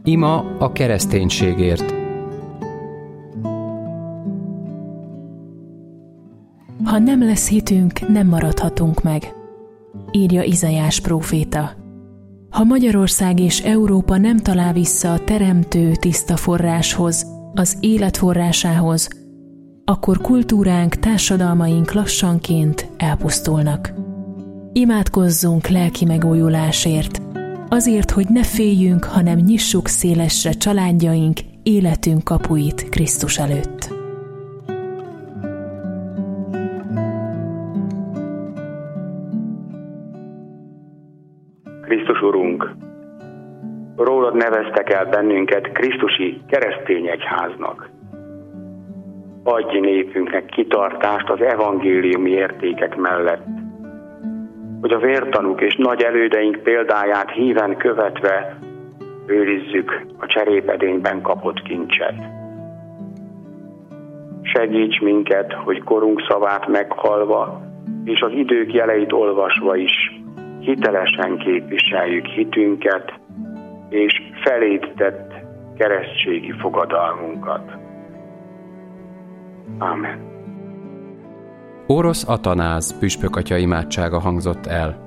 Ima a kereszténységért. Ha nem lesz hitünk, nem maradhatunk meg, írja Izaiás próféta. Ha Magyarország és Európa nem talál vissza a teremtő tiszta forráshoz, az élet forrásához, akkor kultúránk, társadalmaink lassanként elpusztulnak. Imádkozzunk lelki megújulásért, azért, hogy ne féljünk, hanem nyissuk szélesre családjaink, életünk kapuit Krisztus előtt. Krisztus Urunk, rólad neveztek el bennünket krisztusi keresztény egyháznak. Adj népünknek kitartást az evangéliumi értékek mellett, hogy a vértanúk és nagy elődeink példáját híven követve őrizzük a cserépedényben kapott kincset. Segíts minket, hogy korunk szavát meghallva és az idők jeleit olvasva is hitelesen képviseljük hitünket és feléd tett keresztségi fogadalmunkat. Ámen. Orosz Atanáz püspökatya imádsága hangzott el.